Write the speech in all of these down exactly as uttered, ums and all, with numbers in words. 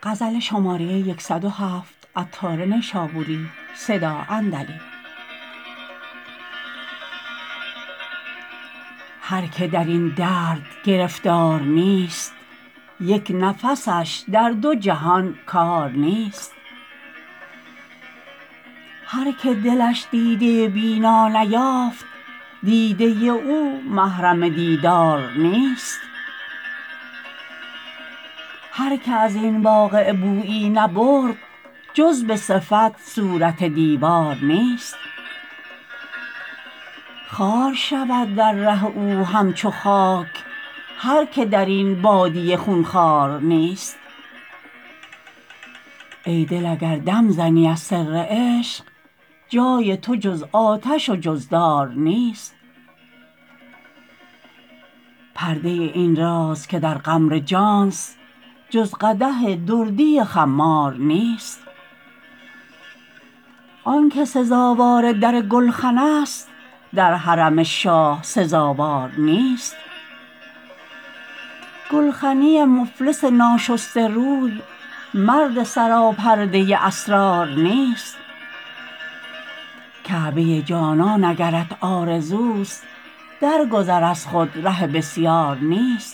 هر که درین درد گرفتار نیست یک نفسش در دو جهان کار نیست هر که دلش دیده بینا نیافت دیده او محرم دیدار نیست هر که ازین واقعه بویی نبرد جز به صفت صورت دیوار نیست خوار شود در ره او همچو خاک هر که درین بادیه خونخوار نیست ای دل اگر دم زنی از سر عشق جای تو جز آتش و جز دار نیست پرده این راز که در قعر جانست جز قدح دردی خمار نیست آنکه سزاوار در گلخن است در حرم شاه سزاوار نیست گلخنی مفلس ناشسته روی مرد سراپرده اسرار نیست کعبه جانان اگرت آرزوست در گذر از خود ره بسیار نیست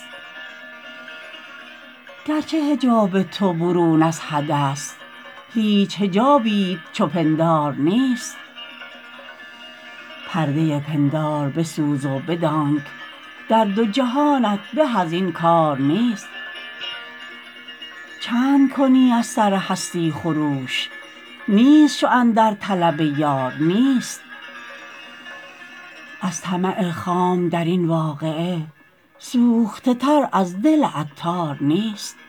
گرچه حجاب تو برون از حد است هیچ حجابیت چو پندار نیست پرده پندار بسوز و بدانک در دو جهانت به ازین کار نیست چند کنی از سر هستی خروش نیست شو اندر طلب یار نیست از طمع خام درین واقعه سوخته تر از دل عطار نیست